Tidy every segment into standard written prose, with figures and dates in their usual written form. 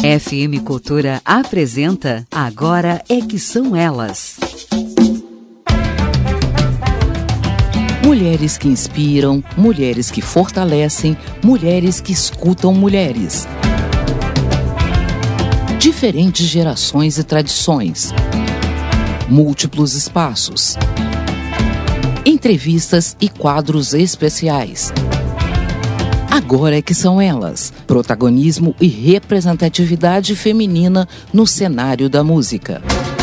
FM Cultura apresenta Agora é que são elas. Mulheres que inspiram, mulheres que fortalecem, mulheres que escutam mulheres. Diferentes gerações e tradições. Múltiplos espaços. Entrevistas e quadros especiais. Agora é que são elas, protagonismo e representatividade feminina no cenário da música.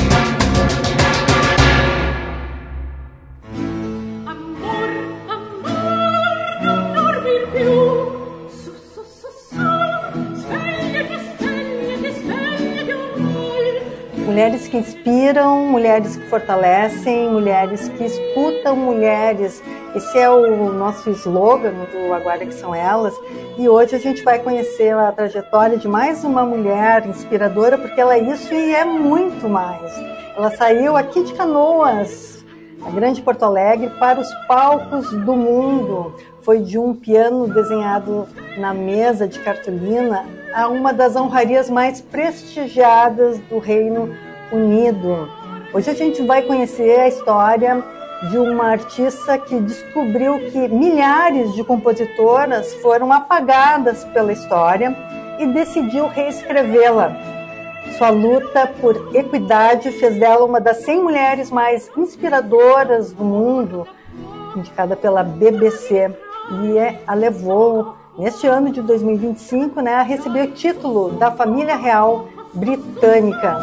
Mulheres que inspiram, mulheres que fortalecem, mulheres que escutam mulheres. Esse é o nosso slogan do Agora que são elas. E hoje a gente vai conhecer a trajetória de mais uma mulher inspiradora, porque ela é isso e é muito mais. Ela saiu aqui de Canoas, a grande Porto Alegre, para os palcos do mundo. Foi de um piano desenhado na mesa de cartolina a uma das honrarias mais prestigiadas do Reino Unido. Hoje a gente vai conhecer a história de uma artista que descobriu que milhares de compositoras foram apagadas pela história e decidiu reescrevê-la. Sua luta por equidade fez dela uma das 100 mulheres mais inspiradoras do mundo, indicada pela BBC, e a levou, neste ano de 2025, a receber o título da família real britânica.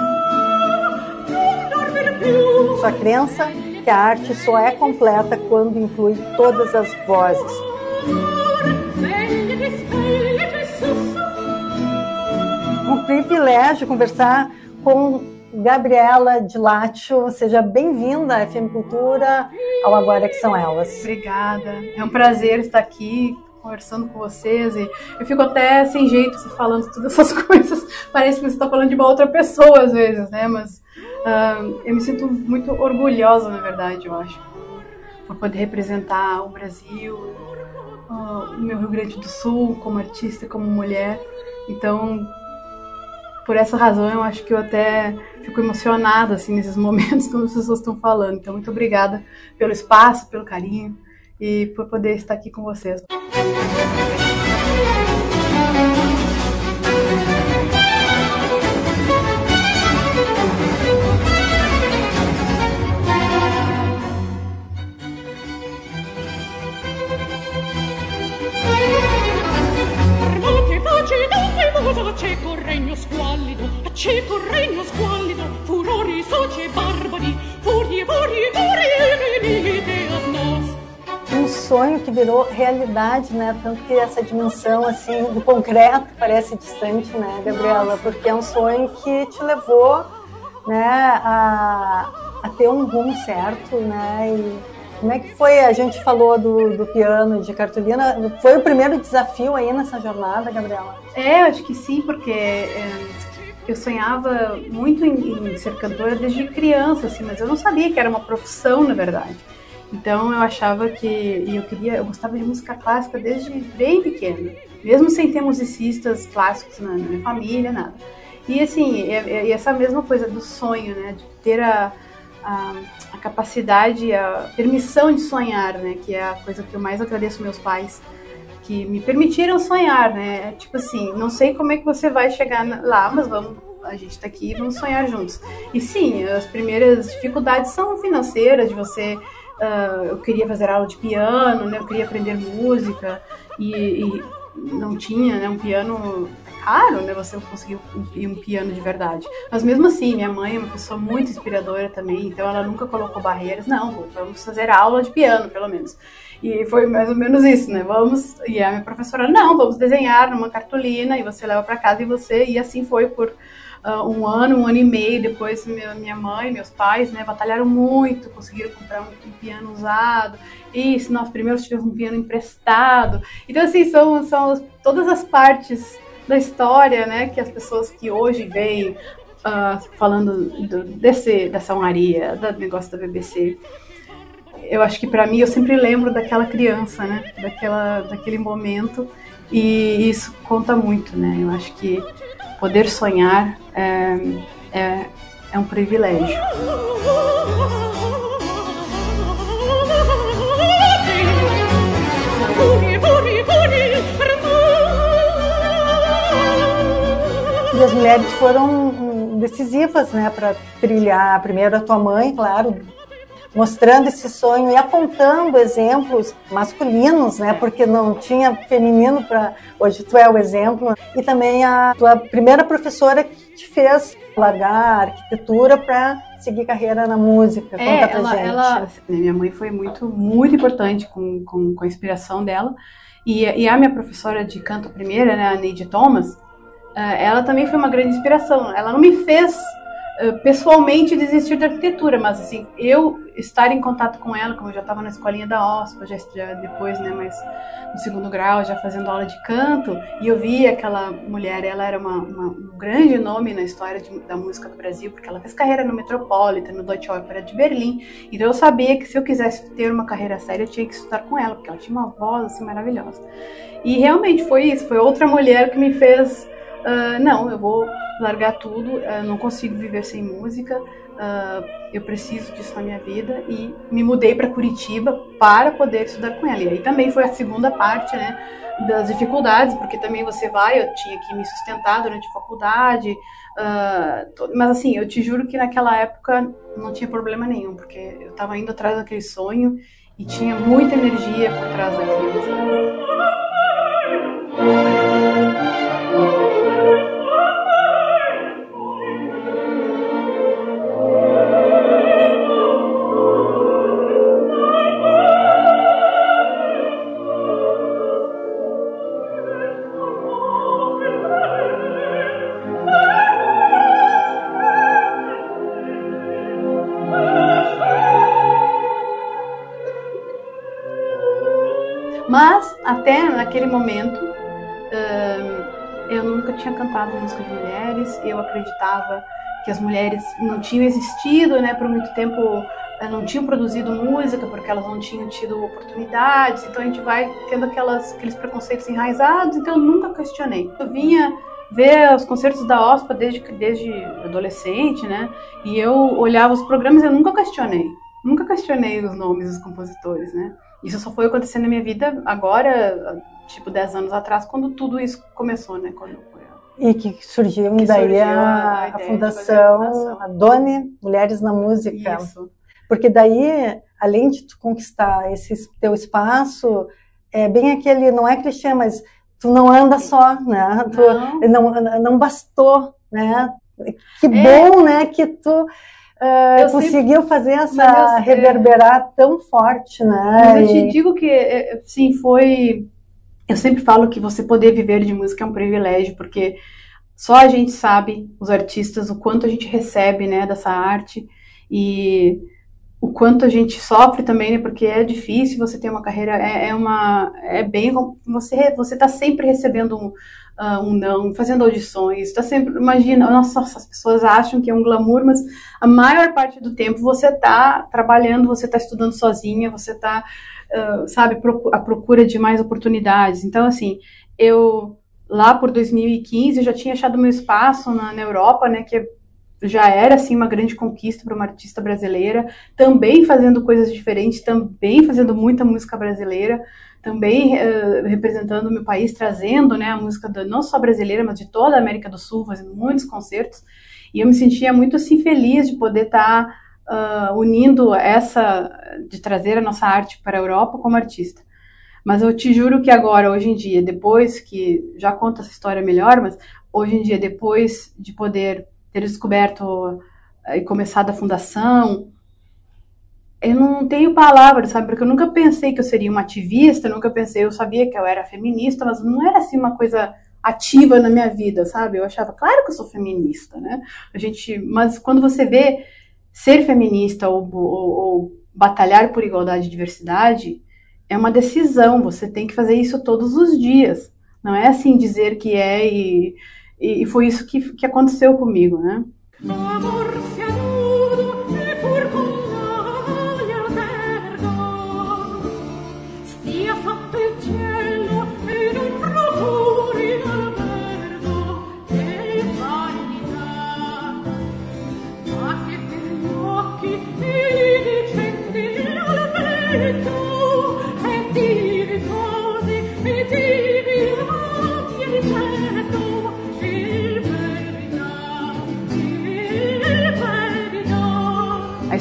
Sua crença que a arte só é completa quando inclui todas as vozes. Um privilégio conversar com Gabriela Di Laccio. Seja bem-vinda à FM Cultura, ao Agora que são elas. Obrigada, é um prazer estar aqui conversando com vocês, e eu fico até sem jeito se falando todas essas coisas, parece que você está falando de uma outra pessoa às vezes, né, mas eu me sinto muito orgulhosa, na verdade, eu acho, por poder representar o Brasil, o meu Rio Grande do Sul, como artista, como mulher. Então, por essa razão, eu acho que eu até fico emocionada, assim, nesses momentos quando as pessoas estão falando. Então, muito obrigada pelo espaço, pelo carinho e por poder estar aqui com vocês. Cieco regno squallido, furori soci e barbari, furie, Um sonho que virou realidade, né? Tanto que essa dimensão assim do concreto parece distante, né, Gabriela? Porque é um sonho que te levou, né, a ter um rumo certo, né? E como é que foi? A gente falou do piano de cartolina. Foi o primeiro desafio aí nessa jornada, Gabriela? Eu acho que sim, porque eu sonhava muito em ser cantora desde criança, assim, mas eu não sabia que era uma profissão, na verdade. Então eu achava que eu gostava de música clássica desde bem pequena, mesmo sem ter musicistas clássicos na minha família, nada. E assim, essa mesma coisa do sonho, né, de ter a capacidade, a permissão de sonhar, né, que é a coisa que eu mais agradeço meus pais, que me permitiram sonhar, né? Tipo assim, não sei como é que você vai chegar lá, mas a gente tá aqui e vamos sonhar juntos. E sim, as primeiras dificuldades são financeiras, de você, eu queria fazer aula de piano, né? Eu queria aprender música e não tinha, né, um piano caro, né, você conseguiu um piano de verdade. Mas mesmo assim, minha mãe é uma pessoa muito inspiradora também, então ela nunca colocou barreiras. Não, vamos fazer aula de piano, pelo menos. E foi mais ou menos isso, né, e a minha professora, não, vamos desenhar numa cartolina e você leva para casa e assim foi por um ano e meio. Depois minha mãe, meus pais, né, batalharam muito, conseguiram comprar um piano usado. Isso, nós primeiros tivemos um piano emprestado. Então, assim, são todas as partes da história, né, que as pessoas que hoje veem falando dessa honraria, do negócio da BBC, eu acho que para mim, eu sempre lembro daquela criança, né, daquele momento, e isso conta muito, né. Eu acho que poder sonhar é um privilégio. E as mulheres foram decisivas, né, para trilhar primeiro a tua mãe, claro, mostrando esse sonho e apontando exemplos masculinos, né, porque não tinha feminino para hoje tu é o exemplo, e também a tua primeira professora que te fez largar a arquitetura para seguir carreira na música. Conta pra gente. Minha mãe foi muito importante com a inspiração dela, e a minha professora de canto primeira, né, a Neide Thomas, ela também foi uma grande inspiração. Ela não me fez pessoalmente desistir da arquitetura, mas assim, eu estar em contato com ela, como eu já estava na escolinha da OSPA, já depois, né, mas no segundo grau, já fazendo aula de canto, e eu vi aquela mulher, ela era um grande nome na história da música do Brasil, porque ela fez carreira no Metropolitan, no Deutsche Oper de Berlim, então eu sabia que se eu quisesse ter uma carreira séria, eu tinha que estudar com ela, porque ela tinha uma voz assim maravilhosa. E realmente foi isso, foi outra mulher que me fez não, eu vou largar tudo, não consigo viver sem música, eu preciso disso na minha vida, e me mudei para Curitiba para poder estudar com ela. E aí também foi a segunda parte, né, das dificuldades, porque também eu tinha que me sustentar durante a faculdade, mas assim, eu te juro que naquela época não tinha problema nenhum, porque eu estava indo atrás daquele sonho e tinha muita energia por trás daquilo. Mas, até naquele momento, eu nunca tinha cantado música de mulheres, eu acreditava que as mulheres não tinham existido, né, por muito tempo, não tinham produzido música, porque elas não tinham tido oportunidades, então a gente vai tendo aqueles preconceitos enraizados, então eu nunca questionei. Eu vinha ver os concertos da OSPA desde adolescente, né, e eu olhava os programas e eu nunca questionei os nomes dos compositores, né. Isso só foi acontecendo na minha vida agora, tipo 10 anos atrás, quando tudo isso começou, né? E que surgiu daí a fundação, a Doni Mulheres na Música. Isso. Porque daí, além de tu conquistar esse teu espaço, é bem aquele, não é clichê, mas tu não anda só, né? Tu não bastou, né? Que bom, né, que tu conseguiu fazer essa reverberar tão forte, né? Mas eu te digo que, sim, foi... Eu sempre falo que você poder viver de música é um privilégio, porque só a gente sabe, os artistas, o quanto a gente recebe, né, dessa arte, e o quanto a gente sofre também, né, porque é difícil você ter uma carreira, você tá sempre recebendo um não, fazendo audições, tá sempre, imagina, nossa, as pessoas acham que é um glamour, mas a maior parte do tempo você tá trabalhando, você tá estudando sozinha, você tá, sabe, à procura de mais oportunidades. Então, assim, eu, lá por 2015, eu já tinha achado meu espaço na Europa, né, que já era, assim, uma grande conquista para uma artista brasileira, também fazendo coisas diferentes, também fazendo muita música brasileira, também representando o meu país, trazendo, né, a música não só brasileira, mas de toda a América do Sul, fazendo muitos concertos, e eu me sentia muito, assim, feliz de poder estar unindo de trazer a nossa arte para a Europa como artista. Mas eu te juro que agora, hoje em dia, depois que, já conto essa história melhor, mas hoje em dia, depois de poder ter descoberto e começado a fundação, eu não tenho palavras, sabe? Porque eu nunca pensei que eu seria uma ativista, eu sabia que eu era feminista, mas não era assim uma coisa ativa na minha vida, sabe? Eu achava, claro que eu sou feminista, né? Mas quando você vê ser feminista ou batalhar por igualdade e diversidade, é uma decisão, você tem que fazer isso todos os dias. Não é assim dizer que é e foi isso que aconteceu comigo, né?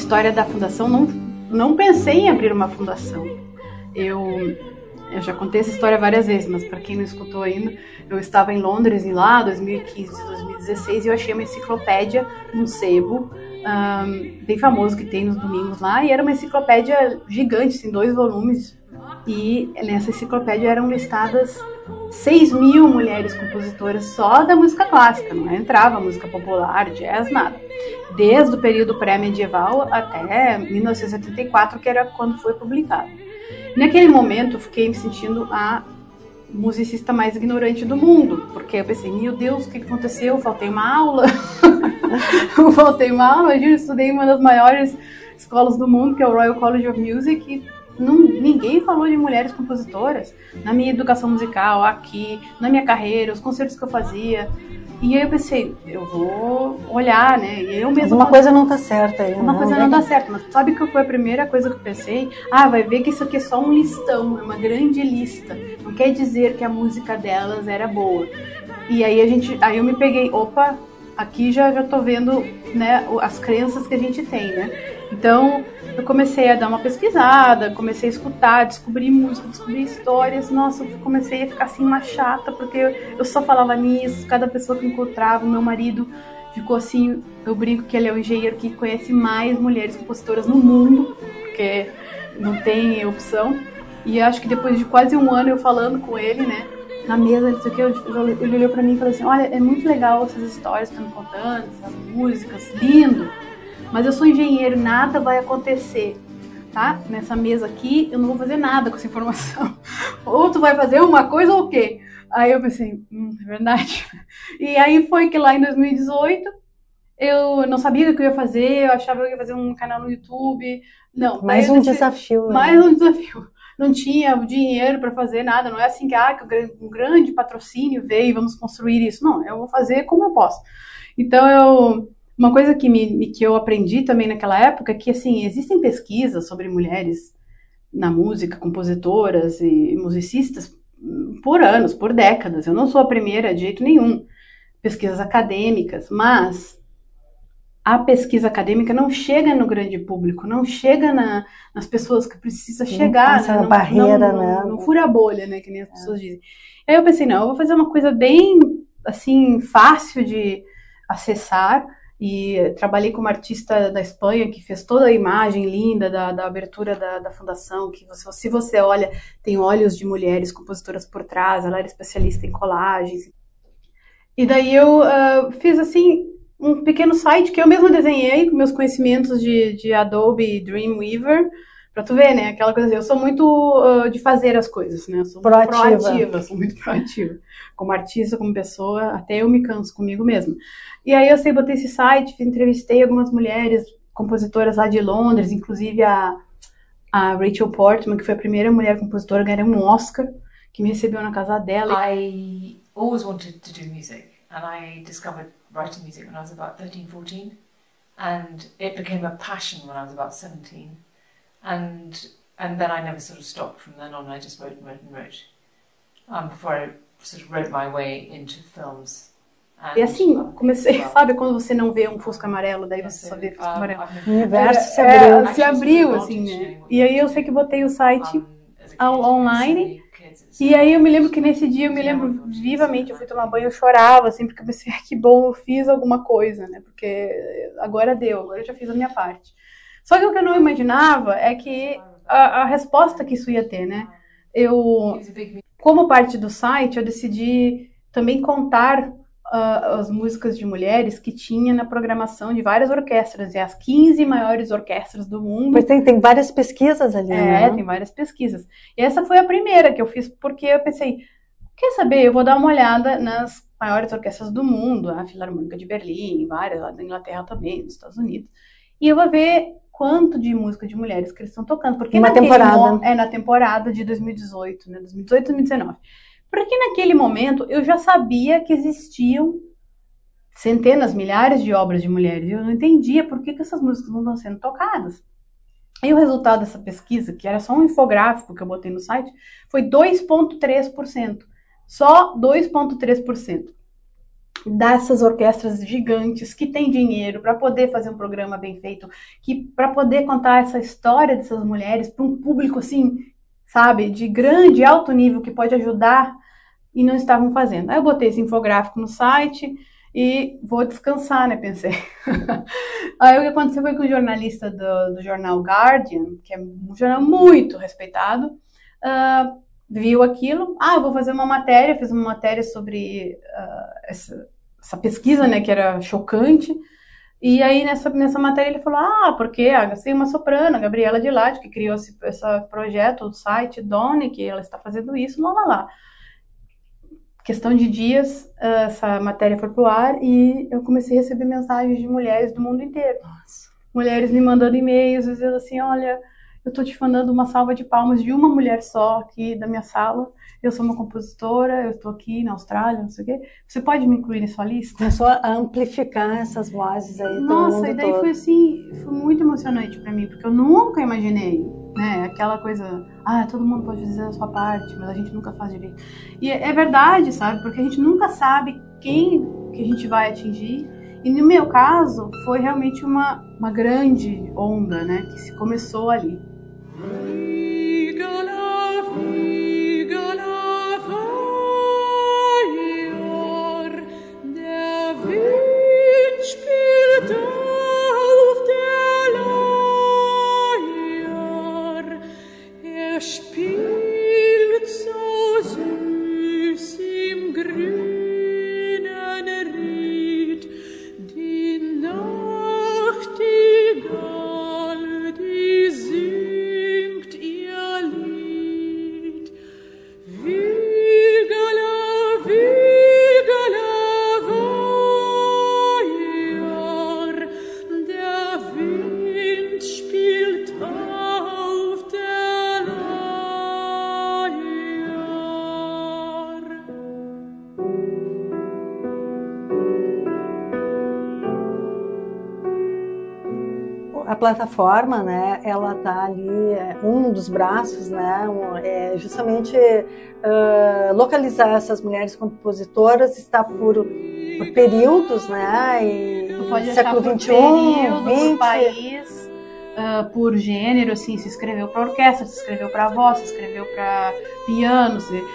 história da fundação, não pensei em abrir uma fundação. Eu já contei essa história várias vezes, mas para quem não escutou ainda, eu estava em Londres em lá 2015, 2016, e eu achei uma enciclopédia num sebo bem famoso que tem nos domingos lá, e era uma enciclopédia gigante, assim, 2 volumes, e nessa enciclopédia eram listadas 6.000 mulheres compositoras só da música clássica, não entrava música popular, jazz, nada. Desde o período pré-medieval até 1984, que era quando foi publicado. Naquele momento, eu fiquei me sentindo a musicista mais ignorante do mundo, porque eu pensei, meu Deus, o que aconteceu? Faltei uma aula. Eu estudei em uma das maiores escolas do mundo, que é o Royal College of Music, e ninguém falou de mulheres compositoras na minha educação musical, aqui, na minha carreira, os concertos que eu fazia. E aí eu pensei, eu vou olhar, né? E eu mesma. Uma coisa não tá certa aí. Uma coisa não dá certo, mas sabe que foi a primeira coisa que eu pensei? Vai ver que isso aqui é só um listão, é uma grande lista. Não quer dizer que a música delas era boa. E aí eu me peguei, opa, aqui já tô vendo, né, as crenças que a gente tem, né? Então, eu comecei a dar uma pesquisada, comecei a escutar, descobrir música, descobrir histórias. Nossa, eu comecei a ficar assim uma chata, porque eu só falava nisso, cada pessoa que encontrava, meu marido ficou assim, eu brinco que ele é o engenheiro que conhece mais mulheres compositoras no mundo, porque não tem opção. E acho que depois de quase um ano eu falando com ele, né, na mesa, ele olhou pra mim e falou assim, olha, é muito legal essas histórias que estão me contando, essas músicas, lindo. Mas eu sou engenheiro, nada vai acontecer, tá? Nessa mesa aqui, eu não vou fazer nada com essa informação. Ou tu vai fazer uma coisa ou o quê? Aí eu pensei, é verdade. E aí foi que lá em 2018, eu não sabia o que eu ia fazer, eu achava que eu ia fazer um canal no YouTube. Não, mais um desafio. Mais um desafio. Não tinha dinheiro para fazer nada, não é assim que um grande patrocínio veio e vamos construir isso. Não, eu vou fazer como eu posso. Então, uma coisa que eu aprendi também naquela época é que, assim, existem pesquisas sobre mulheres na música, compositoras e musicistas por anos, por décadas. Eu não sou a primeira de jeito nenhum. Pesquisas acadêmicas, mas a pesquisa acadêmica não chega no grande público, não chega nas pessoas que precisa chegar, né? Barreira, não fura a bolha, né? Que nem as pessoas dizem. Aí eu pensei, não, eu vou fazer uma coisa bem, assim, fácil de acessar. E trabalhei com uma artista da Espanha que fez toda a imagem linda da abertura da fundação, que se você olha, tem olhos de mulheres compositoras por trás, ela era especialista em colagens. E daí eu fiz assim um pequeno site que eu mesma desenhei com meus conhecimentos de Adobe Dreamweaver, pra tu ver, né, aquela coisa assim, eu sou muito de fazer as coisas, né, eu sou muito proativa, como artista, como pessoa, até eu me canso comigo mesma. E aí eu botei esse site, entrevistei algumas mulheres compositoras lá de Londres, inclusive a Rachel Portman, que foi a primeira mulher compositora a ganhar um Oscar, que me recebeu na casa dela. I always wanted to do music, and I discovered writing music when I was about 13, 14, and it became a passion when I was about 17, and then I never sort of stopped from then on. I just wrote and wrote and wrote, before I sort of wrote my way into films. E assim, comecei, sabe quando você não vê um Fusca amarelo, daí você só vê Fusca amarelo. O universo se abriu, assim, né? E aí eu sei que botei o site online, e aí eu me lembro que nesse dia, eu me lembro vivamente, eu fui tomar banho, eu chorava, assim, porque eu pensei, que bom, eu fiz alguma coisa, né? Porque agora deu, agora eu já fiz a minha parte. Só que o que eu não imaginava é que a resposta que isso ia ter, né? Como parte do site, eu decidi também contar as músicas de mulheres que tinha na programação de várias orquestras, e as 15 maiores orquestras do mundo. Pois tem várias pesquisas ali, né? Tem várias pesquisas. E essa foi a primeira que eu fiz, porque eu pensei, quer saber, eu vou dar uma olhada nas maiores orquestras do mundo, a Filarmônica de Berlim, várias lá da Inglaterra também, nos Estados Unidos, e eu vou ver quanto de música de mulheres que eles estão tocando. Porque na temporada de 2018, né? 2018 e 2019. Porque naquele momento eu já sabia que existiam centenas, milhares de obras de mulheres. E eu não entendia por que essas músicas não estão sendo tocadas. E o resultado dessa pesquisa, que era só um infográfico que eu botei no site, foi 2,3%. Só 2,3%. dessas orquestras gigantes que têm dinheiro para poder fazer um programa bem feito, que para poder contar essa história dessas mulheres para um público assim, sabe, de grande, alto nível que pode ajudar, e não estavam fazendo. Aí eu botei esse infográfico no site e vou descansar, né, pensei. Aí o que aconteceu foi que o jornalista do jornal Guardian, que é um jornal muito respeitado, viu aquilo. Eu vou fazer uma matéria, fiz uma matéria sobre essa pesquisa, né, que era chocante. E aí nessa matéria ele falou, porque tem uma soprano, a Gabriela Dilade, que criou esse projeto, o site Doni, que ela está fazendo isso, lá. Questão de dias, essa matéria foi pro ar e eu comecei a receber mensagens de mulheres do mundo inteiro. Nossa. Mulheres me mandando e-mails, dizendo assim, olha, eu tô te mandando uma salva de palmas de uma mulher só aqui da minha sala. Eu sou uma compositora, eu estou aqui na Austrália, não sei o quê. Você pode me incluir na sua lista? Começou a amplificar essas vozes aí. Nossa, e daí foi assim, foi muito emocionante para mim, porque eu nunca imaginei, né, aquela coisa, todo mundo pode fazer a sua parte, mas a gente nunca faz direito. E é verdade, sabe, porque a gente nunca sabe quem que a gente vai atingir. E no meu caso, foi realmente uma grande onda, né, que se começou ali. A plataforma, né, ela tá ali, um dos braços, né, é justamente localizar essas mulheres compositoras, está por períodos, né, e pode século achar XXI, por país, por gênero, assim, se escreveu para orquestra, se escreveu para voz, se escreveu para piano,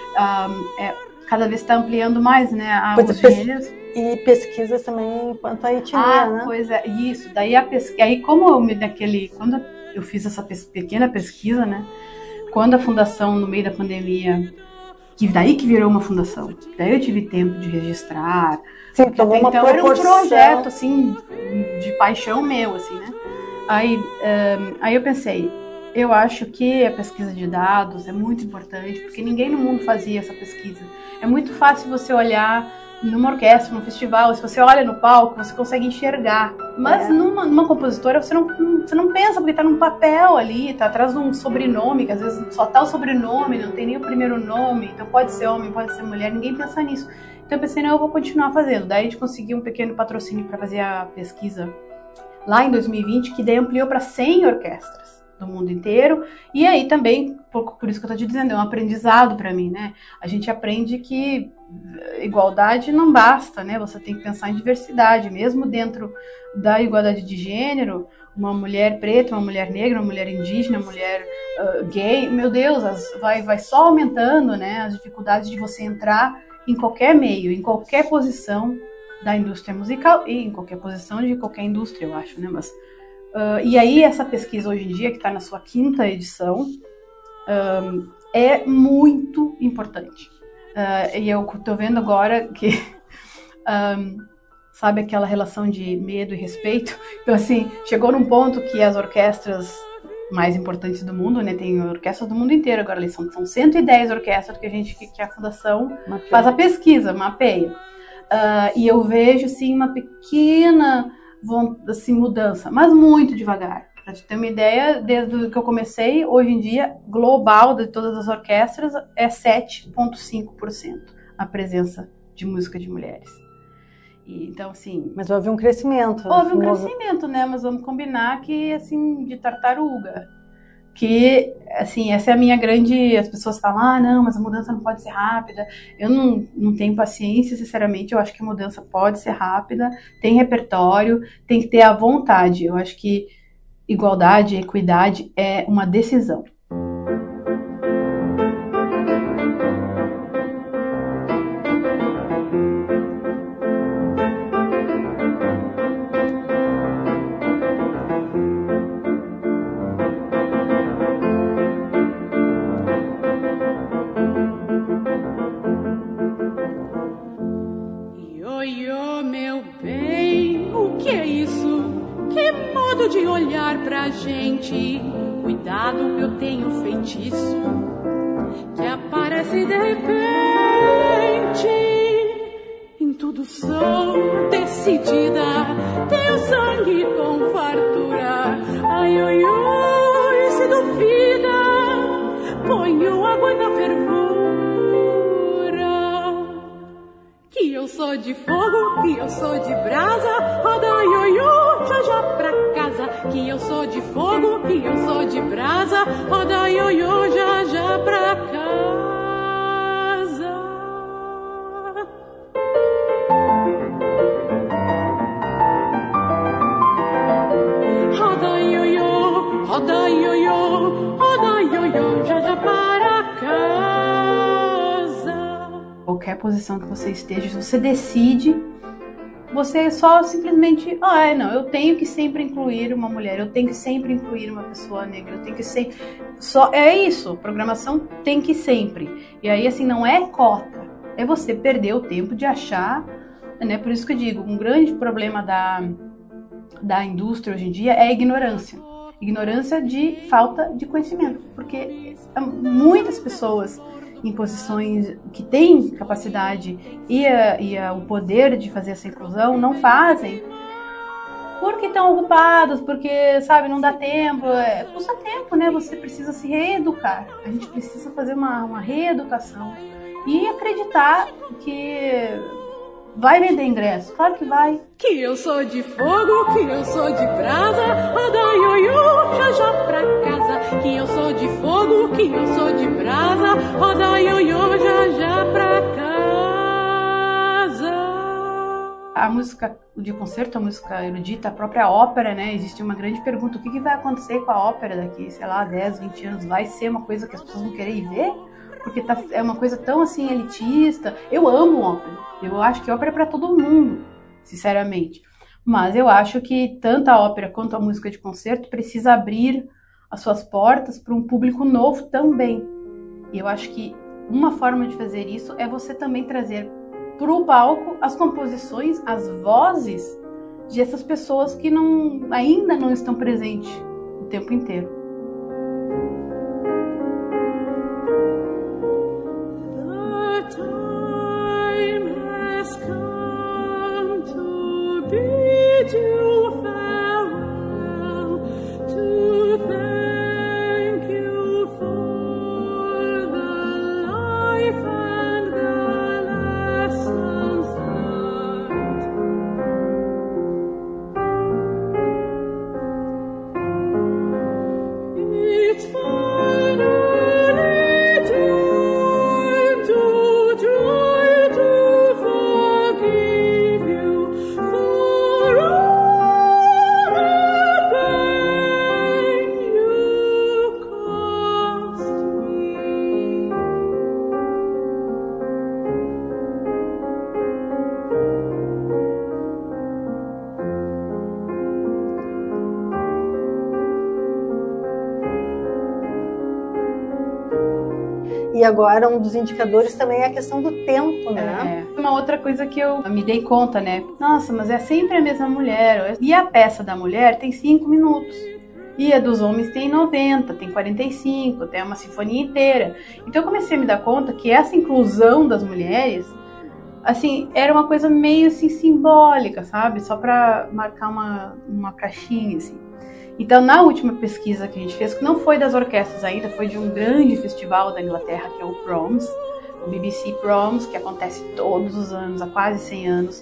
cada vez está ampliando mais, né, os gêneros. E pesquisas também quanto à etnia, né? Pois é, isso. Daí aí como quando eu fiz essa pequena pesquisa, né? Quando a fundação, no meio da pandemia, daí que virou uma fundação, daí eu tive tempo de registrar. Sim, então era um projeto, assim, de paixão meu, assim, né? Aí eu pensei, eu acho que a pesquisa de dados é muito importante, porque ninguém no mundo fazia essa pesquisa. É muito fácil você olhar numa orquestra, num festival, se você olha no palco, você consegue enxergar. Mas numa compositora, você não pensa, porque tá num papel ali, tá atrás de um sobrenome, que às vezes só tá o sobrenome, não tem nem o primeiro nome, então pode ser homem, pode ser mulher, ninguém pensa nisso. Então eu pensei, não, eu vou continuar fazendo. Daí a gente conseguiu um pequeno patrocínio para fazer a pesquisa lá em 2020, que daí ampliou para 100 orquestras do mundo inteiro, e aí também, por isso que eu tô te dizendo, é um aprendizado para mim, né? A gente aprende que igualdade não basta, né? Você tem que pensar em diversidade, mesmo dentro da igualdade de gênero, uma mulher preta, uma mulher negra, uma mulher indígena, uma mulher gay, meu Deus, vai só aumentando, né? As dificuldades de você entrar em qualquer meio, em qualquer posição da indústria musical e em qualquer posição de qualquer indústria, eu acho, né? Mas e aí essa pesquisa hoje em dia, que está na sua 5ª edição, é muito importante. E eu estou vendo agora que, sabe aquela relação de medo e respeito? Então, assim, chegou num ponto que as orquestras mais importantes do mundo, né, tem orquestras do mundo inteiro agora, são 110 orquestras que a fundação faz a pesquisa, mapeia. E eu vejo, assim, uma pequena assim, mudança, mas muito devagar. Para te ter uma ideia, desde que eu comecei, hoje em dia, global de todas as orquestras, é 7,5% a presença de música de mulheres. E, então, assim... Mas houve um crescimento. Houve um crescimento, né? Mas vamos combinar que, assim, de tartaruga. que, assim, essa é a minha grande... As pessoas falam, não, mas a mudança não pode ser rápida. Eu não tenho paciência, sinceramente. Eu acho que a mudança pode ser rápida, tem repertório, tem que ter a vontade. Eu acho que igualdade, equidade é uma decisão. De olhar pra gente, cuidado, eu tenho feitiço que aparece de repente. Em tudo sou decidida, tenho sangue com fartura. Ai, ai, ai, se duvida, ponho água na fervura. Que eu sou de fogo, que eu sou de brasa, roda, ai, ai, ai, já já pra casa. Que eu sou de fogo, que eu sou de brasa, roda, ioiô, já já pra casa. Roda, ioiô, roda, ioiô, roda, ioiô, já já para casa. Qualquer posição que você esteja, se você decide, você só simplesmente, não, eu tenho que sempre incluir uma mulher, eu tenho que sempre incluir uma pessoa negra, eu tenho que sempre... É isso, programação tem que sempre. E aí, assim, não é cota, é você perder o tempo de achar, né? Por isso que eu digo, um grande problema da indústria hoje em dia é a ignorância. Ignorância de falta de conhecimento, porque muitas pessoas em posições que têm capacidade e o poder de fazer essa inclusão não fazem porque estão ocupados, porque, sabe, não dá tempo, custa tempo, né? Você precisa se reeducar, a gente precisa fazer uma reeducação e acreditar que vai vender ingresso, claro que vai. Que eu sou de fogo, que eu sou de brasa, roda, ioiô, já já pra casa. Que eu sou de fogo, que eu sou de brasa, roda, ioiô, já já pra casa. A música de concerto, a música erudita, a própria ópera, né? Existe uma grande pergunta, o que vai acontecer com a ópera daqui, sei lá, 10, 20 anos? Vai ser uma coisa que as pessoas vão querer ir ver? Porque é uma coisa tão, assim, elitista. Eu amo ópera. Eu acho que ópera é para todo mundo, sinceramente. Mas eu acho que tanto a ópera quanto a música de concerto precisa abrir as suas portas para um público novo também. E eu acho que uma forma de fazer isso é você também trazer para o palco as composições, as vozes de essas pessoas que ainda não estão presentes o tempo inteiro. E agora um dos indicadores também é a questão do tempo, né? Uma outra coisa que eu me dei conta, né? Nossa, mas é sempre a mesma mulher. E a peça da mulher tem 5 minutos. E a dos homens tem 90, tem 45, tem uma sinfonia inteira. Então eu comecei a me dar conta que essa inclusão das mulheres, assim, era uma coisa meio assim simbólica, sabe? Só para marcar uma caixinha, assim. Então, na última pesquisa que a gente fez, que não foi das orquestras ainda, foi de um grande festival da Inglaterra, que é o Proms, o BBC Proms, que acontece todos os anos, há quase 100 anos.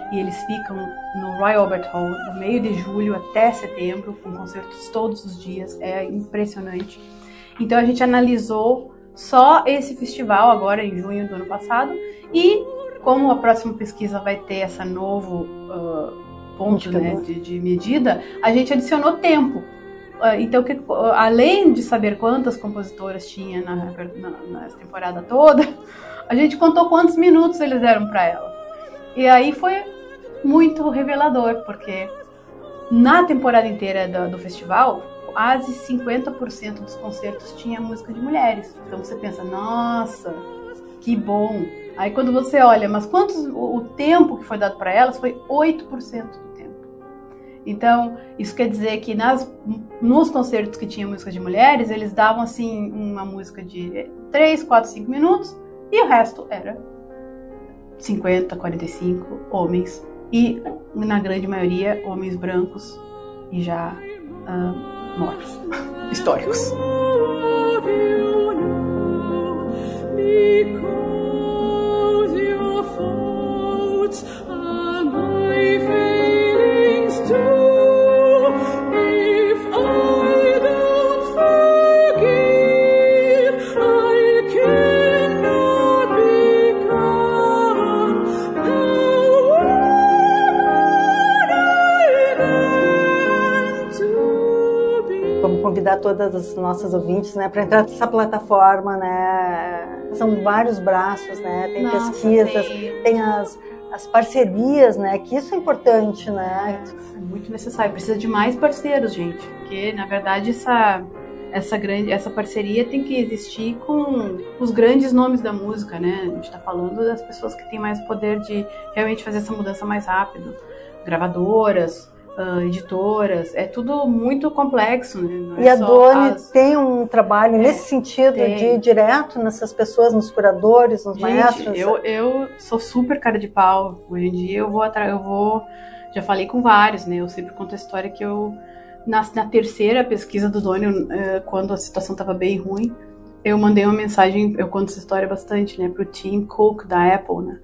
e eles ficam no Royal Albert Hall do meio de julho até setembro, com concertos todos os dias, é impressionante. Então a gente analisou só esse festival agora em junho do ano passado, e como a próxima pesquisa vai ter essa novo ponto, né, de medida, a gente adicionou tempo. Então, além de saber quantas compositoras tinha na temporada toda, a gente contou quantos minutos eles deram para ela. E aí foi muito revelador, porque na temporada inteira do festival, quase 50% dos concertos tinha música de mulheres. Então você pensa, nossa, que bom. Aí quando você olha, mas o tempo que foi dado para elas foi 8% do tempo. Então, isso quer dizer que nos concertos que tinha música de mulheres, eles davam assim uma música de 3, 4, 5 minutos, e o resto era 50, 45 homens. E, na grande maioria, homens brancos e já mortos, históricos. Vamos convidar todas as nossas ouvintes, né, para entrar nessa plataforma, né? São vários braços, né? Tem pesquisas, tem as parcerias, né? Que isso é importante, né? É muito necessário. Precisa de mais parceiros, gente. Porque, na verdade, essa parceria tem que existir com os grandes nomes da música, né? A gente está falando das pessoas que têm mais poder de realmente fazer essa mudança mais rápido. Gravadoras, editoras, é tudo muito complexo, né? E a Doni tem um trabalho nesse sentido de ir direto nessas pessoas, nos curadores, nos maestros. Eu sou super cara de pau. Hoje em dia eu vou, já falei com vários, né? Eu sempre conto a história que eu, na terceira pesquisa do Doni, quando a situação estava bem ruim, eu mandei uma mensagem, eu conto essa história bastante, né? Pro Tim Cook da Apple, né?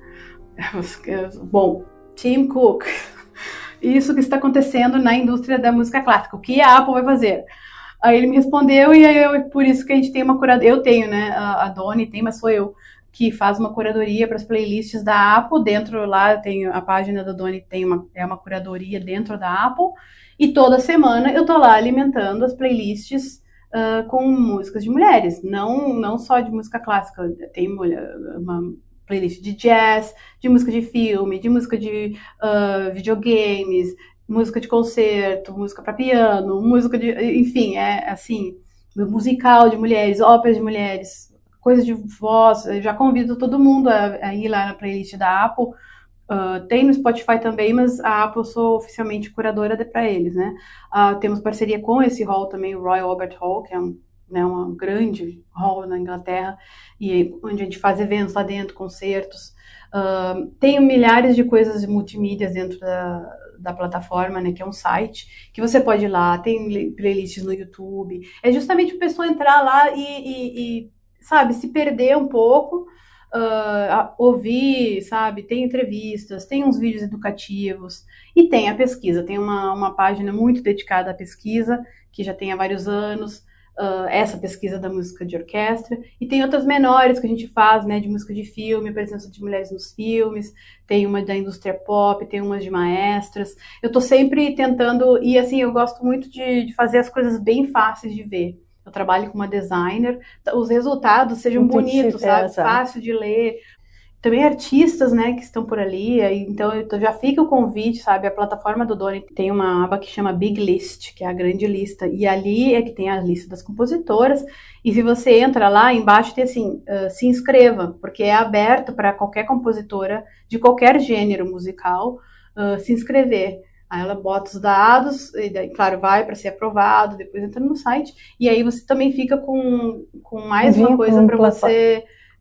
Bom, Tim Cook, isso que está acontecendo na indústria da música clássica, o que a Apple vai fazer? Aí ele me respondeu, e aí por isso que a gente tem uma curadoria, eu tenho, né, a Doni tem, mas sou eu que faz uma curadoria para as playlists da Apple. Dentro lá tem a página da Doni, é uma curadoria dentro da Apple, e toda semana eu tô lá alimentando as playlists com músicas de mulheres, não só de música clássica, tem uma playlist de jazz, de música de filme, de música de videogames, música de concerto, música para piano, música de, enfim, assim, musical de mulheres, óperas de mulheres, coisas de voz. Eu já convido todo mundo a ir lá na playlist da Apple. Tem no Spotify também, mas a Apple eu sou oficialmente curadora para eles, né? Temos parceria com esse hall também, o Royal Albert Hall, que é uma grande hall na Inglaterra, e onde a gente faz eventos lá dentro, concertos. Tem milhares de coisas de multimídias dentro da plataforma, né, que é um site, que você pode ir lá, tem playlists no YouTube. É justamente a pessoa entrar lá e sabe, se perder um pouco, ouvir, sabe, tem entrevistas, tem uns vídeos educativos, e tem a pesquisa, tem uma página muito dedicada à pesquisa, que já tem há vários anos, essa pesquisa da música de orquestra, e tem outras menores que a gente faz, né, de música de filme, a presença de mulheres nos filmes, tem uma da indústria pop, tem umas de maestras. Eu tô sempre tentando, e assim, eu gosto muito de fazer as coisas bem fáceis de ver. Eu trabalho com uma designer, os resultados sejam bonitos, sabe? Fácil de ler. Também artistas, né, que estão por ali, então já fica o convite, sabe? A plataforma do Doni tem uma aba que chama Big List, que é a grande lista, e ali é que tem a lista das compositoras, e se você entra lá, embaixo tem assim, se inscreva, porque é aberto para qualquer compositora de qualquer gênero musical se inscrever. Aí ela bota os dados, e daí, claro, vai para ser aprovado, depois entra no site, e aí você também fica com mais uma coisa para você.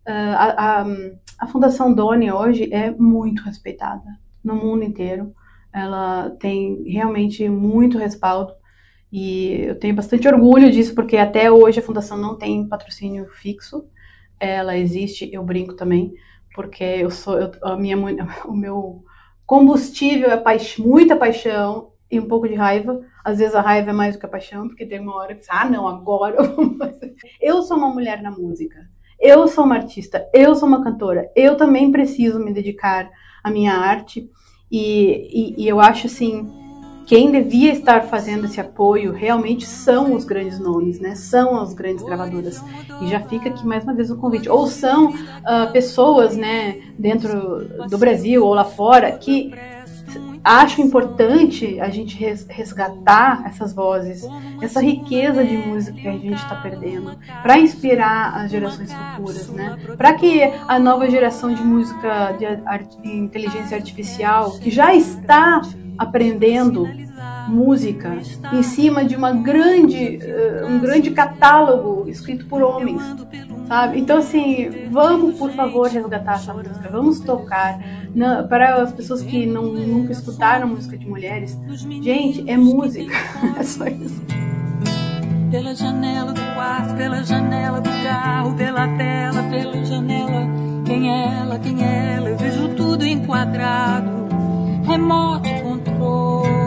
A Fundação Doni hoje é muito respeitada no mundo inteiro. Ela tem realmente muito respaldo, e eu tenho bastante orgulho disso, porque até hoje a Fundação não tem patrocínio fixo. Ela existe, eu brinco também, porque combustível é muita paixão e um pouco de raiva. Às vezes a raiva é mais do que a paixão, porque tem uma hora que você, não, agora eu vou fazer. Eu sou uma mulher na música, eu sou uma artista, eu sou uma cantora, eu também preciso me dedicar à minha arte e eu acho assim, quem devia estar fazendo esse apoio realmente são os grandes nomes, né? São as grandes gravadoras. E já fica aqui mais uma vez o convite. Ou são pessoas, né, dentro do Brasil ou lá fora que acho importante a gente resgatar essas vozes, essa riqueza de música que a gente está perdendo, para inspirar as gerações futuras, né? Para que a nova geração de música de inteligência artificial, que já está aprendendo música em cima de um grande catálogo escrito por homens, sabe? Então, assim, vamos, por favor, resgatar essa música, vamos tocar. Para as pessoas que nunca escutaram música de mulheres, gente, é música, é só isso. Pela janela do quarto, pela janela do carro, pela tela, pela janela, quem é ela, eu vejo tudo enquadrado, remoto controle.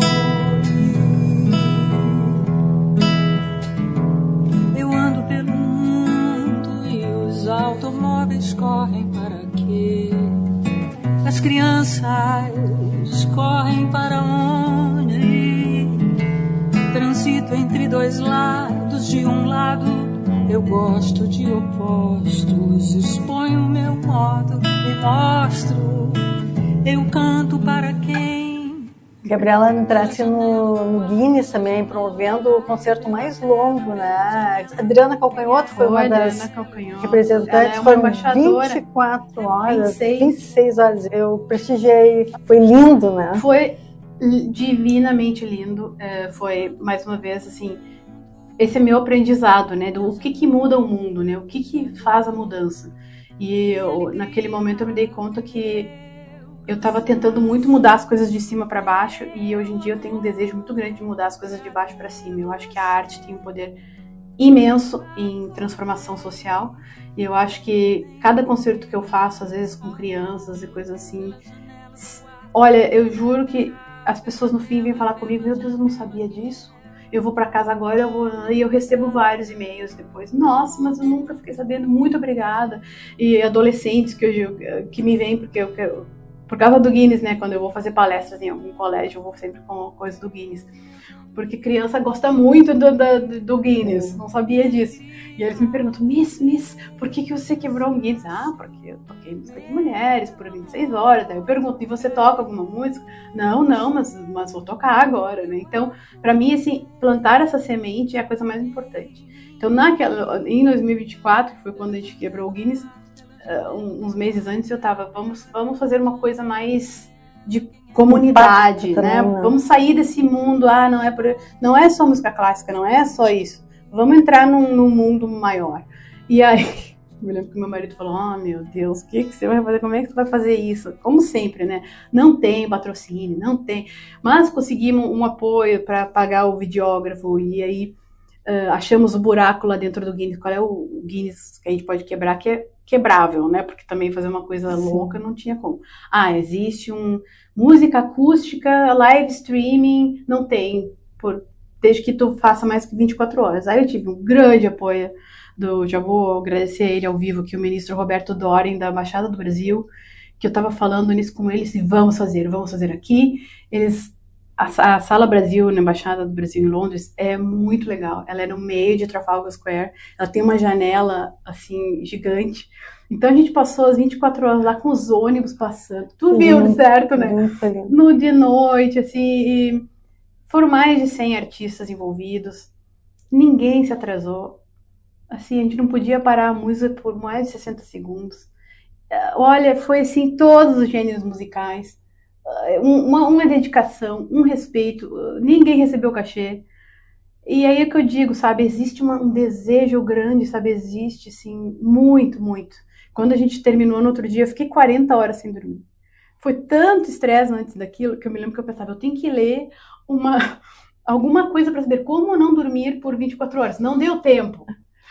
Eu ando pelo mundo e os automóveis correm para quê? As crianças correm para onde? Transito entre dois lados, de um lado eu gosto de opostos, exponho o meu modo, me mostro, eu canto para quem? Gabriela entrasse no Guinness também, promovendo o concerto mais longo, né? Adriana Calcanhoto foi uma das representantes, foram 24 horas, 26 horas. Eu prestigiei, foi lindo, né? Foi divinamente lindo, foi, mais uma vez, assim, esse é meu aprendizado, né? Do que muda o mundo, né? O que faz a mudança. E naquele momento eu me dei conta que eu estava tentando muito mudar as coisas de cima para baixo e hoje em dia eu tenho um desejo muito grande de mudar as coisas de baixo para cima. Eu acho que a arte tem um poder imenso em transformação social e eu acho que cada concerto que eu faço, às vezes com crianças e coisas assim, olha, eu juro que as pessoas no fim vêm falar comigo, meu Deus, eu não sabia disso. Eu vou para casa agora e eu recebo vários e-mails depois. Nossa, mas eu nunca fiquei sabendo, muito obrigada. E adolescentes que me vêm por causa do Guinness, né? Quando eu vou fazer palestras em algum colégio, eu vou sempre com coisa do Guinness. Porque criança gosta muito do Guinness, não sabia disso. E eles me perguntam, Miss, por que você quebrou um Guinness? Ah, porque eu toquei música de mulheres por 26 horas. Daí eu pergunto, e você toca alguma música? Não, mas vou tocar agora, né? Então, pra mim, assim, plantar essa semente é a coisa mais importante. Então, em 2024, que foi quando a gente quebrou o Guinness, uns meses antes eu tava, vamos fazer uma coisa mais de comunidade, né? Vamos sair desse mundo, não é só música clássica, não é só isso. Vamos entrar num mundo maior. E aí, me lembro que meu marido falou, meu Deus, o que você vai fazer? Como é que você vai fazer isso? Como sempre, né? Não tem patrocínio, não tem. Mas conseguimos um apoio para pagar o videógrafo e aí achamos o buraco lá dentro do Guinness. Qual é o Guinness que a gente pode quebrar, que é quebrável, né? Porque também fazer uma coisa louca não tinha como. Existe música acústica, live streaming, não tem, desde que tu faça mais que 24 horas. Aí eu tive um grande apoio já vou agradecer a ele ao vivo, que o ministro Roberto Dorin, da Embaixada do Brasil, que eu estava falando nisso com eles, e vamos fazer aqui. A Sala Brasil, na Embaixada do Brasil em Londres, é muito legal. Ela é no meio de Trafalgar Square. Ela tem uma janela, assim, gigante. Então, a gente passou as 24 horas lá com os ônibus passando. Tu viu, certo, né? De noite, assim. E foram mais de 100 artistas envolvidos. Ninguém se atrasou. Assim, a gente não podia parar a música por mais de 60 segundos. Olha, foi, assim, todos os gêneros musicais. Uma dedicação, um respeito, ninguém recebeu cachê. E aí é que eu digo, sabe, existe um desejo grande, sabe, existe, assim, muito, muito. Quando a gente terminou no outro dia, eu fiquei 40 horas sem dormir. Foi tanto estresse antes daquilo, que eu me lembro que eu pensava, eu tenho que ler alguma coisa para saber como não dormir por 24 horas. Não deu tempo.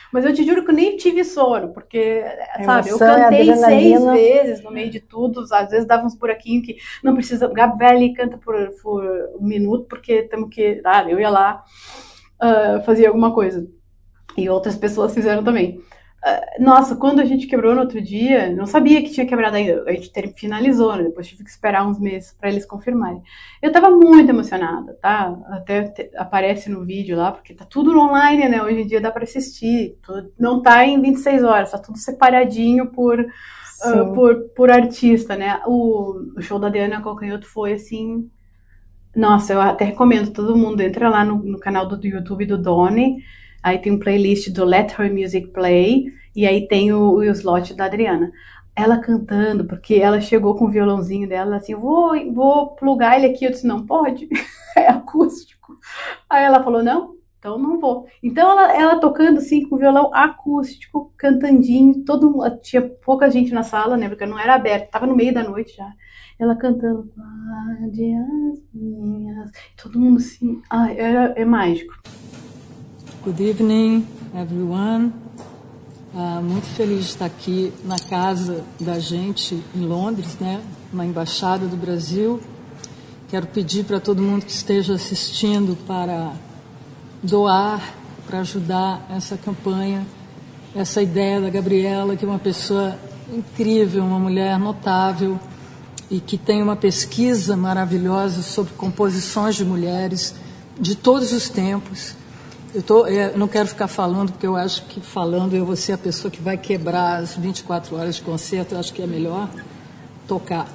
Mas eu te juro que eu nem tive sono, porque, sabe, eu emoção, cantei 6 adrenalina. vezes no meio de tudo, às vezes dava uns buraquinhos que não precisa, Gabriele canta por 1 minuto, porque temos que, eu ia lá fazer alguma coisa, e outras pessoas fizeram também. Nossa, quando a gente quebrou no outro dia, não sabia que tinha quebrado ainda. A gente finalizou, né? Depois tive que esperar uns meses para eles confirmarem. Eu tava muito emocionada, tá? Até aparece no vídeo lá, porque tá tudo online, né? Hoje em dia dá para assistir. Não tá em 26 horas, tá tudo separadinho por artista, né? O show da Adriana Calcanhoto foi assim. Nossa, eu até recomendo todo mundo, entra lá no canal do YouTube do Doni. Aí tem um playlist do Let Her Music Play, e aí tem o slot da Adriana. Ela cantando, porque ela chegou com o violãozinho dela, assim, vou plugar ele aqui. Eu disse, não pode, é acústico. Aí ela falou, não, então não vou. Então ela tocando, assim, com o violão acústico, cantandinho, tinha pouca gente na sala, né, porque não era aberto, tava no meio da noite já. Ela cantando, guarde as minhas, todo mundo assim, é mágico. Good evening, everyone. Muito feliz de estar aqui na casa da gente em Londres, né, na Embaixada do Brasil. Quero pedir para todo mundo que esteja assistindo para doar, para ajudar essa campanha, essa ideia da Gabriela, que é uma pessoa incrível, uma mulher notável e que tem uma pesquisa maravilhosa sobre composições de mulheres de todos os tempos. Eu não quero ficar falando, porque eu acho que falando eu vou ser a pessoa que vai quebrar as 24 horas de concerto. Eu acho que é melhor tocar.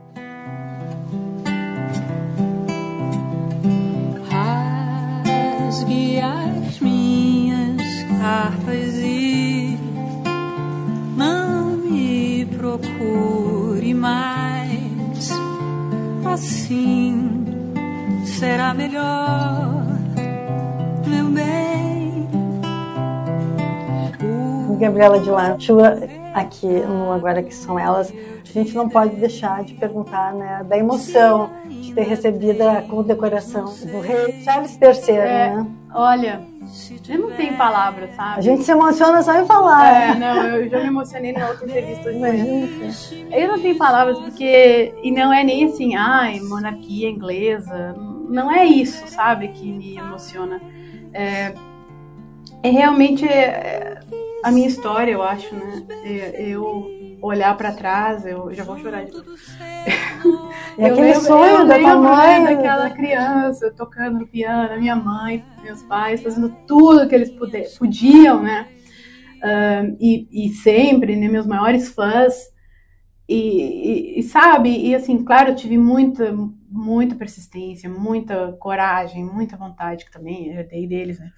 Rasgue as minhas cartas e não me procure mais. Assim será melhor. Meu bem. Gabriela de Lachua, aqui no Agora Que São Elas, a gente não pode deixar de perguntar, né, da emoção de ter recebido a condecoração do rei Charles III, né? Olha, eu não tenho palavras, sabe? A gente se emociona só em falar. Não, eu já me emocionei na outra entrevista hoje de manhã. Eu não tenho palavras porque, e não é nem assim, monarquia inglesa, não é isso, sabe, que me emociona. É realmente a minha história, eu acho, né? Eu olhar para trás, eu já vou chorar de novo. E aquele sonho da tua mãe, daquela criança tocando no piano, minha mãe, meus pais, fazendo tudo que eles podiam, né? E sempre, né, meus maiores fãs. E sabe, e assim, claro, eu tive muita persistência, muita coragem, muita vontade, que também herdei deles, né?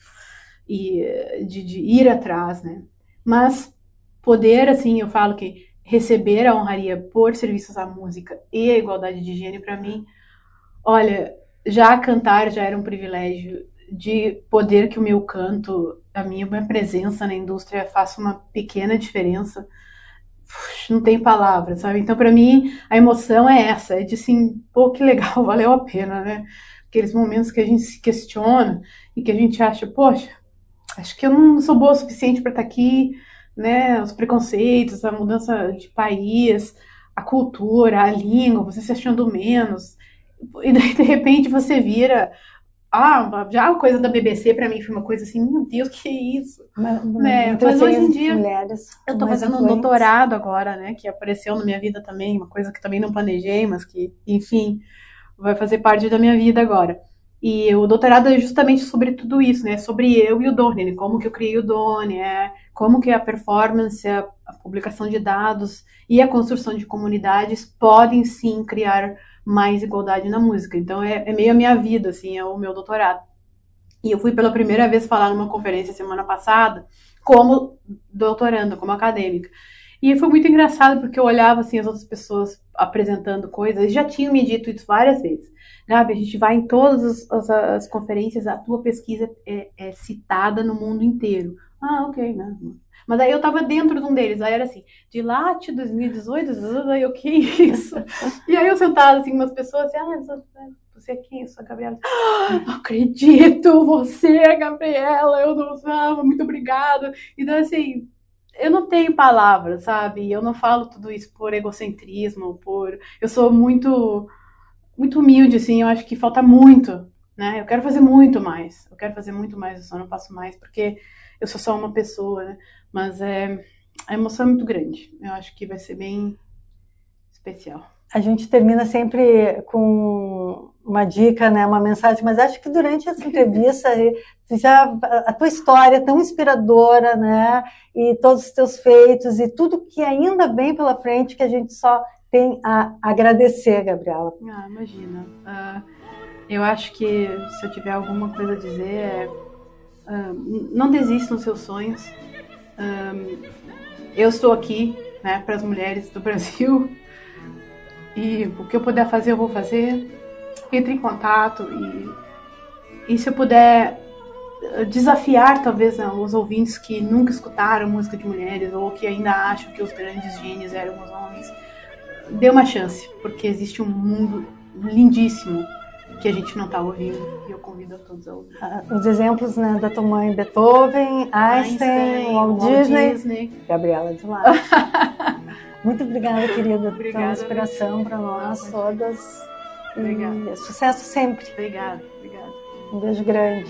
E de ir atrás, né? Mas poder, assim, eu falo que receber a honraria por serviços à música e à igualdade de gênero, para mim, olha, já cantar já era um privilégio, de poder que o meu canto, a minha presença na indústria faça uma pequena diferença. Não tem palavras, sabe? Então, para mim, a emoção é essa, é de assim, pô, que legal, valeu a pena, né? Aqueles momentos que a gente se questiona e que a gente acha, poxa, acho que eu não sou boa o suficiente para estar aqui, né? Os preconceitos, a mudança de país, a cultura, a língua, você se achando menos. E daí, de repente, você vira... já a coisa da BBC pra mim foi uma coisa assim, meu Deus, que é isso? Mas hoje em dia, eu tô fazendo um doutorado agora, né, que apareceu na minha vida também, uma coisa que também não planejei, mas que, enfim, vai fazer parte da minha vida agora. E o doutorado é justamente sobre tudo isso, né, sobre eu e o Doni, né, como que eu criei o Doni, como que a performance, a publicação de dados e a construção de comunidades podem sim criar mais igualdade na música. Então é meio a minha vida, assim, é o meu doutorado. E eu fui pela primeira vez falar numa conferência semana passada como doutoranda, como acadêmica. E foi muito engraçado porque eu olhava assim as outras pessoas apresentando coisas e já tinham me dito isso várias vezes. Gabi, a gente vai em todas as conferências, a tua pesquisa é citada no mundo inteiro. Ok, né? Mas aí eu tava dentro de um deles, aí era assim, de Latte 2018, aí eu, que isso? E aí eu sentada assim, umas pessoas assim, você é quem? Eu sou a Gabriela. Não acredito, você é a Gabriela, eu não amo, muito obrigada. Então, assim, eu não tenho palavras, sabe? Eu não falo tudo isso por egocentrismo, eu sou muito, muito humilde, assim, eu acho que falta muito, né? Eu quero fazer muito mais, eu só não faço mais porque eu sou só uma pessoa, né? Mas a emoção é muito grande, eu acho que vai ser bem especial. A gente termina sempre com uma dica, né, uma mensagem, mas acho que durante essa entrevista a tua história é tão inspiradora, né, e todos os teus feitos e tudo que ainda vem pela frente que a gente só tem a agradecer, Gabriela. Imagina. Eu acho que se eu tiver alguma coisa a dizer não desista dos seus sonhos. Eu estou aqui, né, para as mulheres do Brasil. E o que eu puder fazer, eu vou fazer. Entre em contato e se eu puder desafiar, talvez, né, os ouvintes que nunca escutaram música de mulheres ou que ainda acham que os grandes gênios eram os homens, dê uma chance, porque existe um mundo lindíssimo que a gente não está ouvindo e eu convido a todos a ouvir. Os exemplos, né, da tua mãe, Beethoven, Einstein, Walt Disney, Gabriela de Lara. Muito obrigada, querida, pela inspiração para nós todas. Obrigada. E sucesso sempre. Obrigada. Um beijo grande.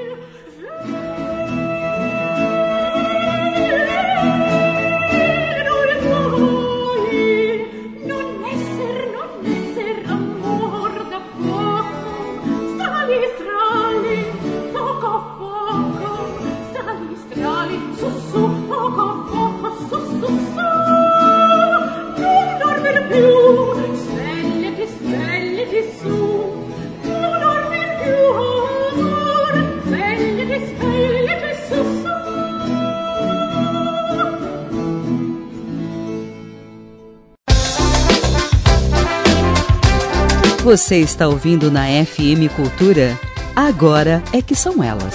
Você está ouvindo na FM Cultura? Agora é que são elas.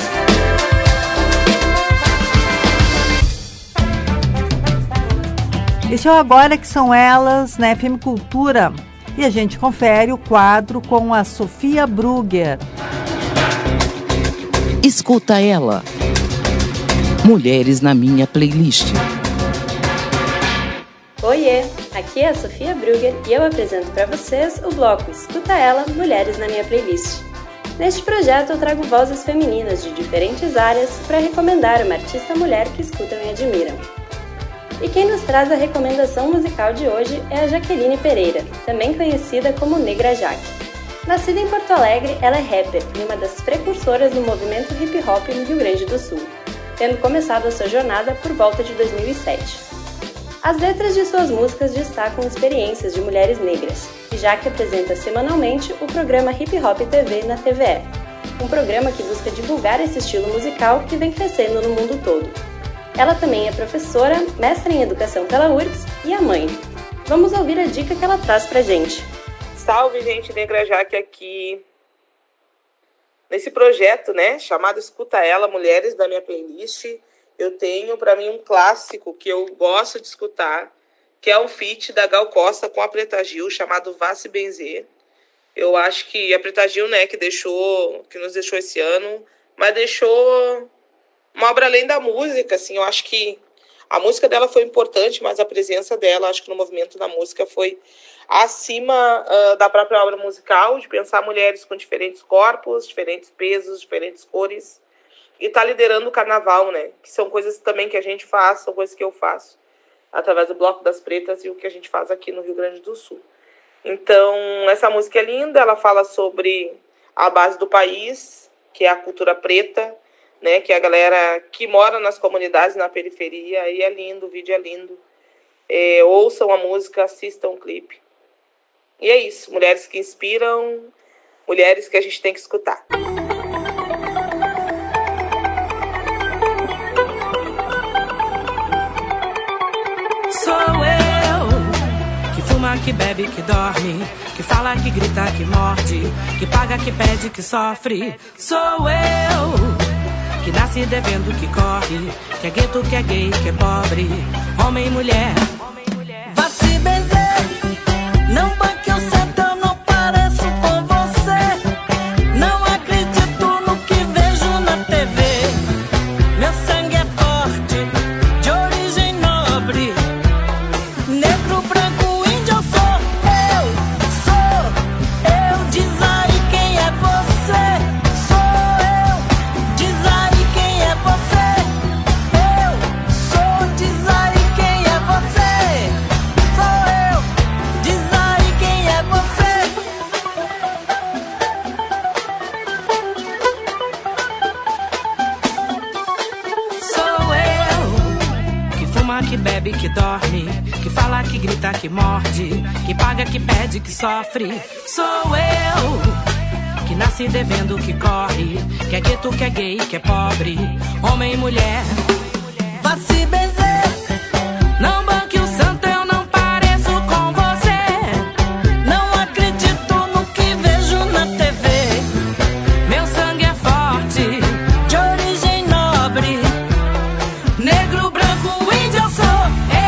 Esse é o Agora que são elas na FM Cultura. E a gente confere o quadro com a Sofia Brugger. Escuta ela. Mulheres na minha playlist. Oiê, aqui é a Sofia Brugger e eu apresento para vocês o bloco Escuta Ela, Mulheres na minha playlist. Neste projeto eu trago vozes femininas de diferentes áreas para recomendar uma artista mulher que escutam e admiram. E quem nos traz a recomendação musical de hoje é a Jaqueline Pereira, também conhecida como Negra Jaque. Nascida em Porto Alegre, ela é rapper e uma das precursoras do movimento hip hop no Rio Grande do Sul, tendo começado a sua jornada por volta de 2007. As letras de suas músicas destacam experiências de mulheres negras, e Jaque apresenta semanalmente o programa Hip Hop TV na TVE, um programa que busca divulgar esse estilo musical que vem crescendo no mundo todo. Ela também é professora, mestra em educação pela URGS e a mãe. Vamos ouvir a dica que ela traz pra gente. Salve, gente, Negra Jaque aqui. Nesse projeto, né, chamado Escuta Ela, Mulheres da minha playlist, eu tenho para mim um clássico que eu gosto de escutar, que é um feat da Gal Costa com a Preta Gil, chamado Vá Se Benzer. Eu acho que a Preta Gil, né, que nos deixou esse ano, mas deixou uma obra além da música, assim. Eu acho que a música dela foi importante, mas a presença dela, acho que no movimento da música foi acima da própria obra musical, de pensar mulheres com diferentes corpos, diferentes pesos, diferentes cores, e tá liderando o carnaval, né? Que são coisas também que a gente faz, são coisas que eu faço através do Bloco das Pretas e o que a gente faz aqui no Rio Grande do Sul. Então, essa música é linda, ela fala sobre a base do país, que é a cultura preta, né? Que é a galera que mora nas comunidades, na periferia, e é lindo, o vídeo é lindo. Ouçam a música, assistam o clipe. E é isso, mulheres que inspiram, mulheres que a gente tem que escutar. Sou eu, que fuma, que bebe, que dorme, que fala, que grita, que morde, que paga, que pede, que sofre. Sou eu, que nasce devendo, que corre, que é gueto, que é gay, que é pobre, homem e mulher. Vá se benzer, não banque o certo, eu não pareço com você. que dorme, que fala, que grita, que morde, que paga, que pede, que sofre. Sou eu, que nasce devendo, que corre, que é gueto, que é gay, que é pobre, homem e mulher. Vá se benzer, não banque o santo, eu não pareço com você. Não acredito no que vejo na TV. Meu sangue é forte, de origem nobre. Negro, branco, índio, eu sou.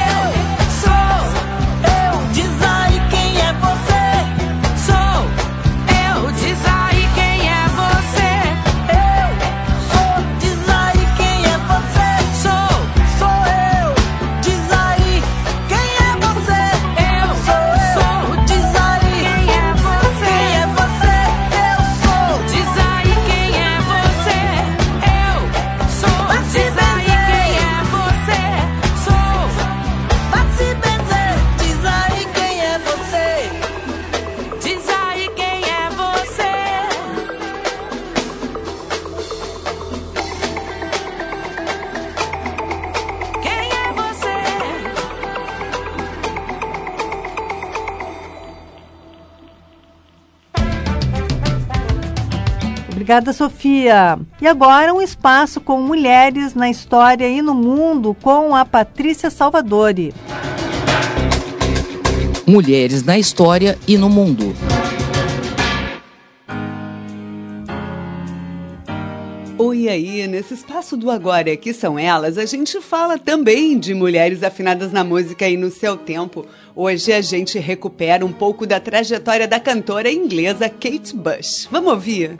Diz aí quem é você. Sou eu, diz aí quem é você. Eu sou, diz aí quem é você. Sou eu, diz aí quem é você. Eu sou, diz aí quem é você. Quem é você? Eu sou, diz aí quem é você. Eu sou, diz aí quem é você. Sou, vai se benzer, diz aí quem é você. Diz aí quem é você. Quem é você? Obrigada, Sofia. E agora um espaço com mulheres na história e no mundo com a Patrícia Salvadori. Mulheres na história e no mundo. Oi, aí, nesse espaço do Agora que são elas, a gente fala também de mulheres afinadas na música e no seu tempo. Hoje a gente recupera um pouco da trajetória da cantora inglesa Kate Bush. Vamos ouvir?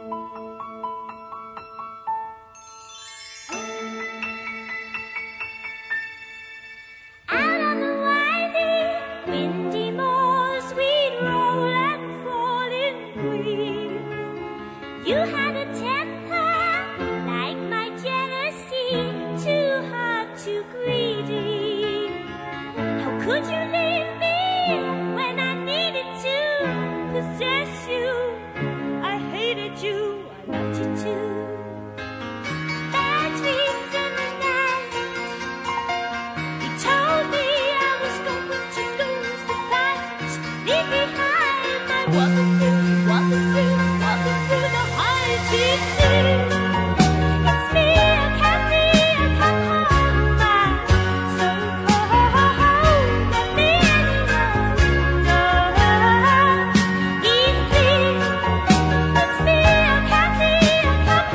Out on the winding, windy moors, we'd roll and fall in green. You had a temper like my jealousy, too hard, too greedy. How could you leave me when I needed to possess you? I hated you, I loved you too. Bad dreams in the night. You told me I was going to lose the fight. Leave behind my walking through the high seas. It's me, I can't be, I come home, my so cold. Let me alone, no. Easy, it's me, I can't be, I come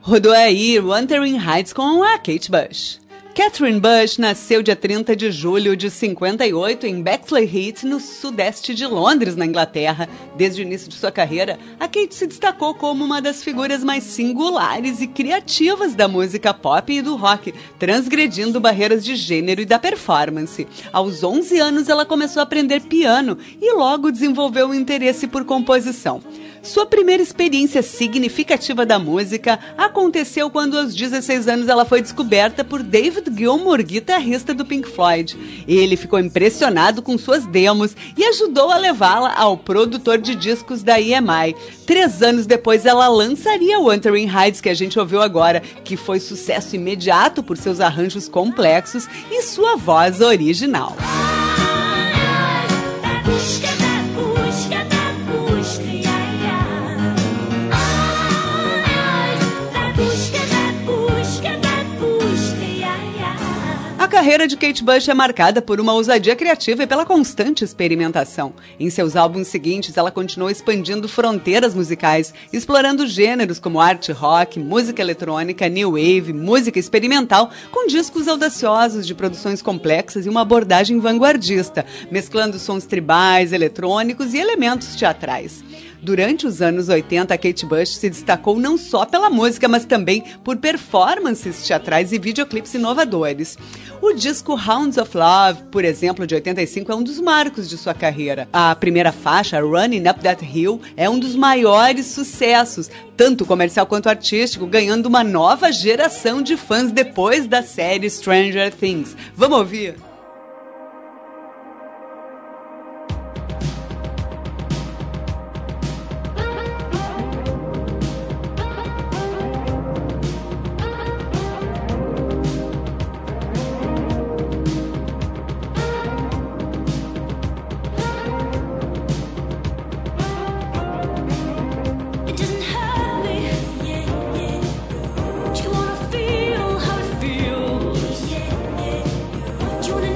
Rodou aí Wuthering Heights com a Kate Bush. Catherine Bush nasceu dia 30 de julho de 58 em Bexley Heath, no sudeste de Londres, na Inglaterra. Desde o início de sua carreira, a Kate se destacou como uma das figuras mais singulares e criativas da música pop e do rock, transgredindo barreiras de gênero e da performance. Aos 11 anos, ela começou a aprender piano e logo desenvolveu um interesse por composição. Sua primeira experiência significativa da música aconteceu quando aos 16 anos ela foi descoberta por David Gilmour, guitarrista do Pink Floyd. Ele ficou impressionado com suas demos e ajudou a levá-la ao produtor de discos da EMI. 3 anos depois ela lançaria Wuthering Heights, que a gente ouviu agora, que foi sucesso imediato por seus arranjos complexos e sua voz original. A carreira de Kate Bush é marcada por uma ousadia criativa e pela constante experimentação. Em seus álbuns seguintes, ela continuou expandindo fronteiras musicais, explorando gêneros como art rock, música eletrônica, new wave, música experimental, com discos audaciosos de produções complexas e uma abordagem vanguardista, mesclando sons tribais, eletrônicos e elementos teatrais. Durante os anos 80, a Kate Bush se destacou não só pela música, mas também por performances teatrais e videoclipes inovadores. O disco Hounds of Love, por exemplo, de 85, é um dos marcos de sua carreira. A primeira faixa, Running Up That Hill, é um dos maiores sucessos, tanto comercial quanto artístico, ganhando uma nova geração de fãs depois da série Stranger Things. Vamos ouvir? Do you wanna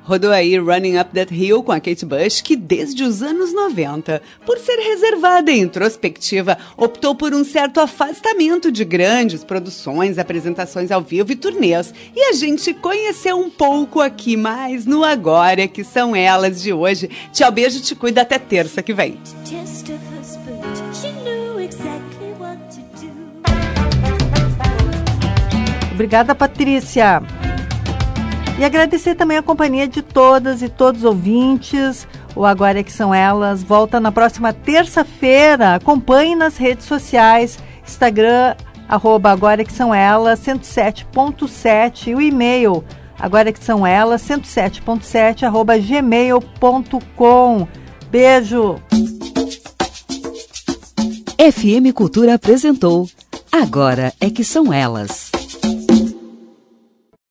Rodou aí Running Up That Hill com a Kate Bush, que desde os anos 90, por ser reservada e introspectiva, optou por um certo afastamento de grandes produções, apresentações ao vivo e turnês. E a gente conheceu um pouco aqui mais no Agora Que São Elas de hoje. Tchau, beijo, te cuida, até terça que vem. Obrigada, Patrícia. E agradecer também a companhia de todas e todos os ouvintes. O Agora Que São Elas volta na próxima terça-feira. Acompanhe nas redes sociais, Instagram, @Agora Que São Elas, 107.7, e o e-mail, Agora Que São Elas, 107.7, @gmail.com. Beijo! FM Cultura apresentou Agora é que São Elas.